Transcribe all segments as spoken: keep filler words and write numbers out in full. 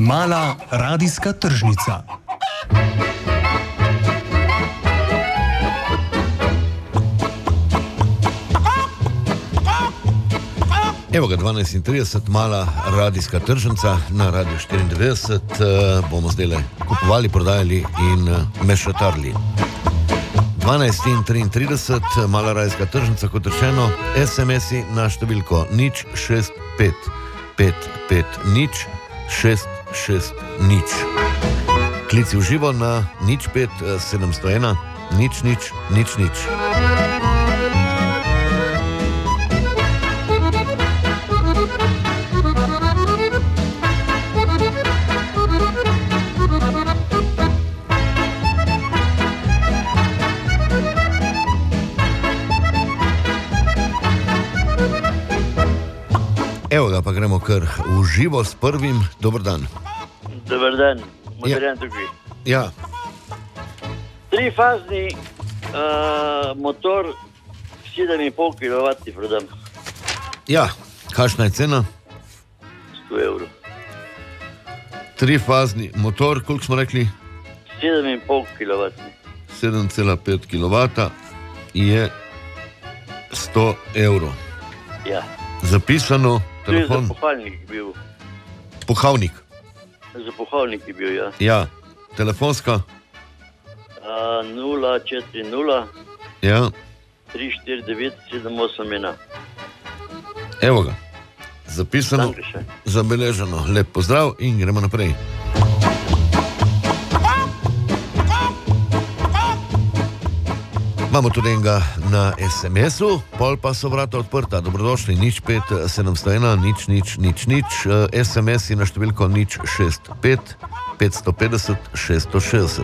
Mala radijska tržnica. Evo ga, dvanajst in trideset, mala radijska tržnica na Radio štiriindevetdeset. Uh, bomo zdaj kupovali, prodajali in uh, mešetarili. dvanajst in triintrideset, mala radijska tržnica, kot rečeno, es em esi na številko nič šest pet pet pet nič šest šest nič. Klici v živo na nič pet sedemsto ena nič nič nič nič. Evo ga, pa gremo kar v živo s prvim. Dober dan. Dober dan, Modrijan tukaj. Ja. Trifazni uh, motor, sedem in pol kilovatov prodam. Ja, kakšna je cena? sto evrov. Trifazni motor, koliko smo rekli? sedem in pol kilovatov. sedem cela pet kilovata je sto evrov. Ja. Zapisano. Telefon. Tu je za puhalnik bil. Puhalnik? Za puhalnik je bil, ja. Ja. Telefonska? Uh, nula štiri nula Ja. tri štiri devet sedem osem ena. Evo ga. Zapisano, zabeleženo. Lep pozdrav in gremo naprej. Imamo tudi enega na es em esu, pol pa so vrata odprta. Dobrodošli, nič pet sedemsto ena nič nič nič nič, es em esi na številko nič šest pet petsto petdeset šeststo šestdeset.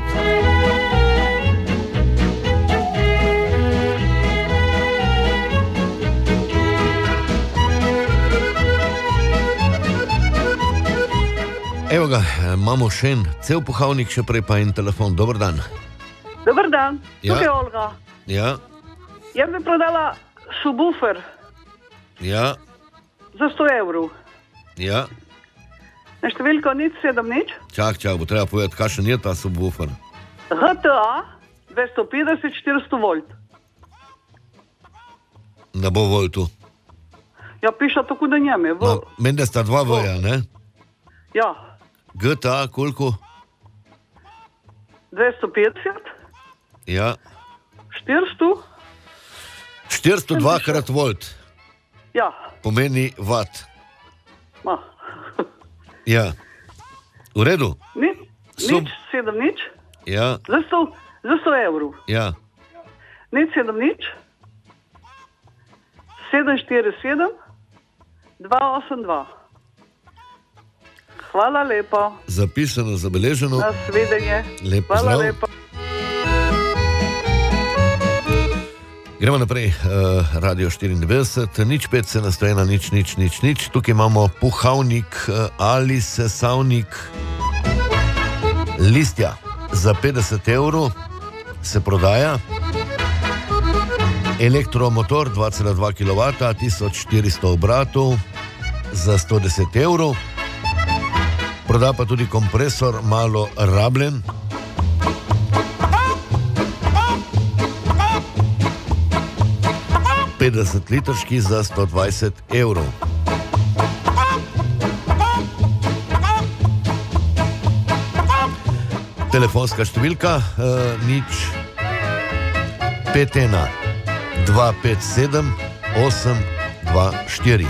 Evo ga, imamo še en cel puhalnik, še prej pa en telefon. Dober dan. Dober dan, Ja. tukaj je Olga. Ja, Jaz bi prodala subwoofer ja, za sto evrov. ja. Na številko nič sedem nič, Čak, čak, bo treba povedati, kakšen je ta subwoofer. H T A dvesto petdeset štiristo volt. Ne bo voltu. Ja, piše tako, da njeme. V... No, meni sta dva V-ja, ne? Ja, G T A koliko? dvesto petdeset, Ja. štiristo. štiristo dva krat volt. Ja, Pomeni vat. ma. Ja. V redu? Ni, Sub- nič sedem nič, Ja, za sto, za sto evrov. ja. Nič sedem nič, sedem štiri sedem, dva osem dva. Hvala lepa. Zapisano, zabeleženo. Nasvidenje. Lep Hvala pozdrav. lepa. Gremo naprej, uh, Radio štiriindevetdeset, nič pet sedemsto ena nič nič nič nič. Tukaj imamo puhalnik uh, ali sesavnik listja za petdeset evrov se prodaja. Elektromotor dva cela dva kilovata, tisoč štiristo obratov za sto deset evrov. Proda pa tudi kompresor, malo rabljen. petdeset litrški za sto dvajset evrov. Telefonska številka uh, nič pet ena dva pet sedem osem dva štiri.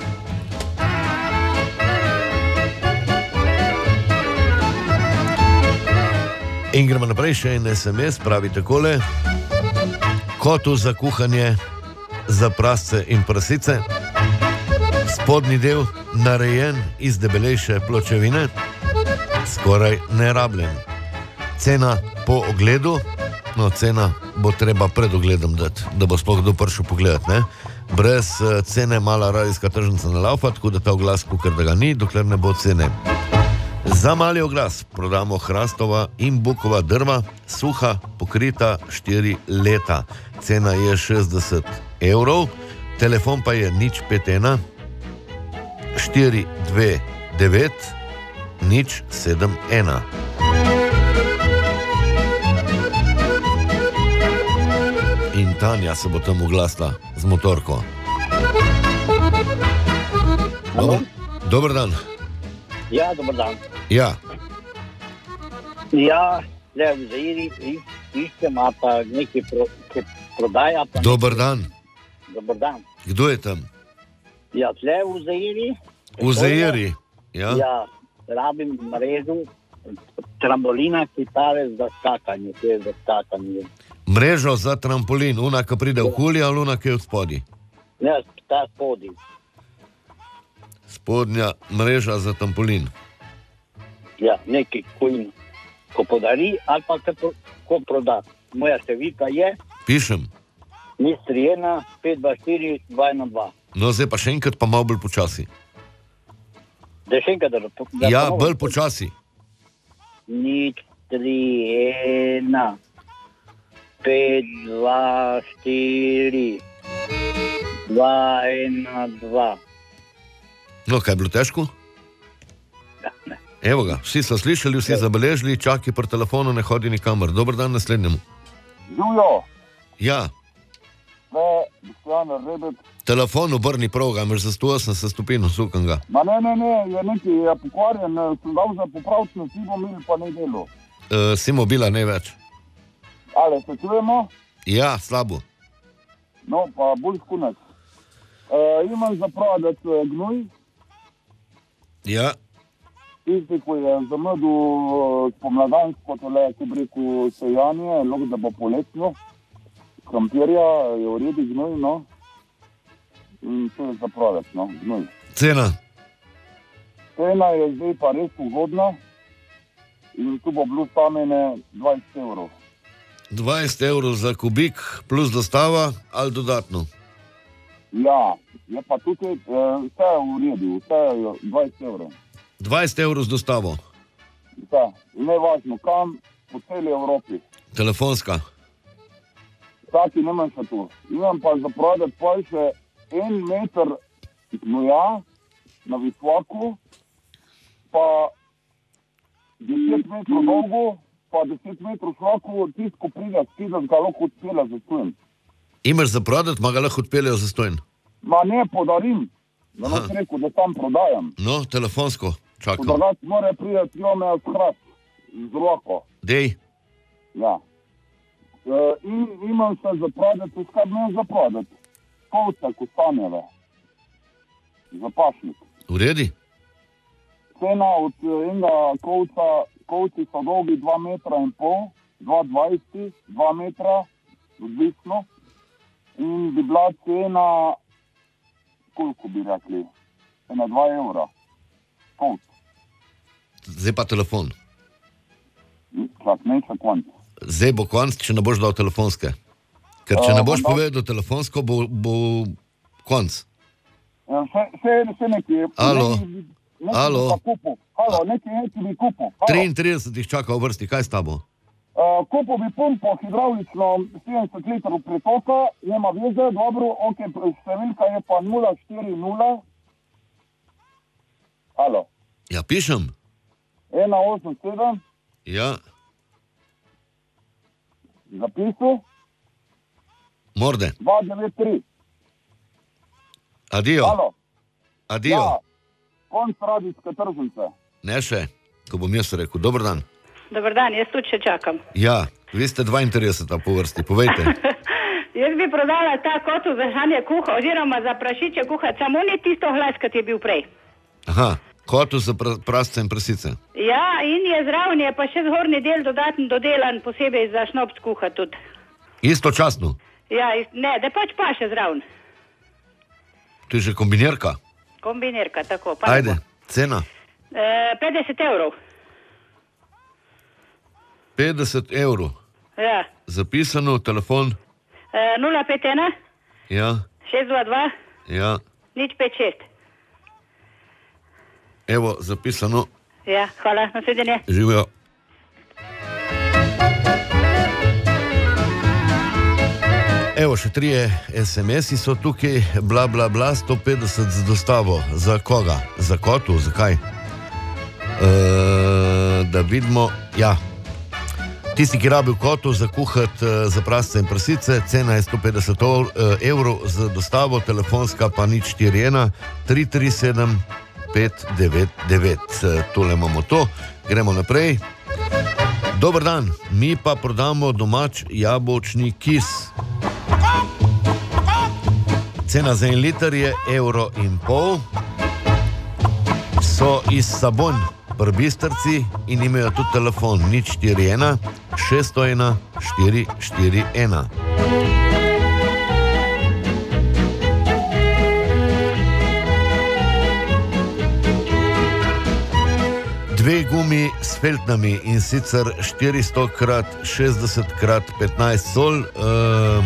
In gremo naprej, še en es em es, pravi takole: kotu za kuhanje za prasce in prasice, spodnji del narejen iz debelejše pločevine, skoraj nerabljen. Cena po ogledu, no cena bo treba pred ogledom dati, da bo sploh kdo prišel pogledat, ne? Brez uh, cene mala radijska tržnica ne laufa, tako da ta oglas, kukar da ga ni, dokler ne bo cene. Za mali oglas prodamo hrastova in bukova drva, suha, pokrita štiri leta. Cena je šestdeset evrov, telefon pa je nič pet ena štiri dve devet nič sedem ena. In Tanja se bo tam oglasila z motorko. Dobar, dober dan. Ja, dober dan. Ja. Ja, le v Zairi išče mata nekaj pro, prodaja. Pa Dober dan. Dober dan. Kdo je tam? Ja, tle v Zairi. V Zairi. Ja. Ja, rabim mrežu trambolina, ki tave za skakanje, ki je za skakanje. Mrežo za trampolin, una, ki pride v huli, ali una, ki je od spodi? Ne, ta spodi. Spodnja mreža za trampolin. Ja, nekaj, ko jim ko podari, ali pa ko, ko proda. Moja številka je Pišem. nič tri ena pet dva štiri dva ena dva. No, zdaj pa še enkrat, pa malo bolj počasi. Da še enkrat, da, da Ja, ponovim. bolj počasi. nič tri ena pet dva štiri dva ena dva. No, kaj je bilo težko? Ja, ne. Evo ga, vsi so slišali, vsi zabeležili, čaki pri telefonu, ne hodi nikamor. Dober dan naslednjemu. Živijo, Ja, sve, Boštjan Rebec. telefon obrni prav, ga imaš za sto osemdeset stopinj, sukam ga. Ma ne, ne, ne, je nekaj, je pokvarjen, sem dal za popraviti, si bom imel pa ne delo. E, si mobila ne več. Ali se čujemo? Ja, slabo. No, pa bolj skunec. E, imam za prodati eh, gnoj, Ja, tisti, ko je zamrdu spomladansko, tole, ki bi rekel, sejanje, lahko da bo poletno, krompirja, je v redu gnoj, no. In to je za prodati, no, gnoj. cena. Cena je zdaj pa res ugodna in tu bo bilo stamene dvajset evrov. dvajset evrov za kubik, plus dostava ali dodatno. Ja, je pa tukaj eh, vse je v redu, vse je dvajset evrov. dvajset evrov z dostavo. Vse. In ne važno kam, po celi Evropi. Telefonska. Vsaki nemam še tu. Imam pa za prodati pa še en meter gnoja na visoku, pa deset metrov dolgo, pa deset metrov široko, tisto, ko pride skidati, ga lahko odpela za stojn. Imaš za prodati, ma ga lahko odpeljejo za stojn. Ma ne podarim, da ne rekel, da tam prodajam. No, telefonsko, čakam. Podarat mora priti jome od hrat, z roko. Dej, Ja. E, in imam se za prodati, skaj imam za prodati. Kovce, kostanjeve. Za pašnik. uredi? Cena od eh, enega kovca, kovci so dolgi dva metra in pol, dva dvajset, dva metra, odvisno. In bi bila cena, koliko bi rekli, ena dva evra. Kovc. Zdaj pa telefon. Čak, neče konc. Zdaj bo konc, če ne boš dal telefonske. Ker če A, ne boš bom dal- povedal telefonsko, bo, bo konc. E, Še, še, še nekaj. Alo. Nekaj, nekaj Alo. bi pa kupil. Halo, nekaj, nekaj bi kupil. Halo. triintrideset jih čaka v vrsti, kaj s tabo? Uh, kupil bi pumpo hidravlično sedemdeset litrov pretoka, nema veze, dobro, ok, številka je pa nula štiri nula. Halo, Ja, pišem. ena osem sedem, Ja, zapisu, morde. dva devet tri. Adijo, Halo, adijo. ja, konc radijske tržnice. Ne še, ko bom jaz rekel. Dober dan. Dobar dan, jaz tudi še čakam. Ja, vi ste dvaintrideset po vrsti, povejte. Jaz bi prodala ta kotu za žanje kuha, oziroma za prašiče kuha, samo ni tisto glas, kot je bil prej. Aha, kotu za pra, prasce in prasice. Ja, in je zraven, je pa še zgornji del dodaten dodelan, posebej za šnops kuha tudi. Istočasno. Ja, is- ne, da pač pa še zraven. To je že kombinirka. Kombinirka, tako. Pa Ajde, cena. E, petdeset evrov. petdeset evrov. Ja. Zapisano, telefon. E, nula pet ena, Ja, šest dva dva, ja. nič pet šest. Evo, zapisano. Ja, hvala, nasvidenje. Živijo. Evo, še trije es em esi so tukaj, bla, bla, bla, sto petdeset z dostavo. Za koga? Za kotu? Zakaj? da vidimo, ja. Tisti, ki rabi v kotu za kuhati uh, za prasce in prasice, cena je sto petdeset evrov z dostavo, telefonska pa nič štiri ena tri tri sedem pet devet devet. Uh, tole imamo to, gremo naprej. Dober dan, mi pa prodamo domač jabolčni kis. Cena za en liter je evro in pol. So iz Sabon pri Bistrci in imajo tudi telefon nič štiri ena šest sto ena štiri štiri ena. Dve gumi s feltnami in sicer štiristo krat šestdeset krat petnajst sol. Uh,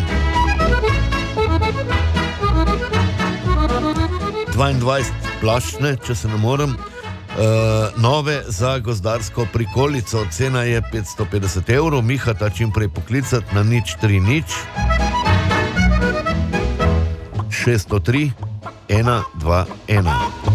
dvaindvajset plaščne, če se ne morem. Uh, nove za gozdarsko prikolico, cena je petsto petdeset evrov, Mihata čim prej poklicati na nič tri nič šest sto tri ena dva ena.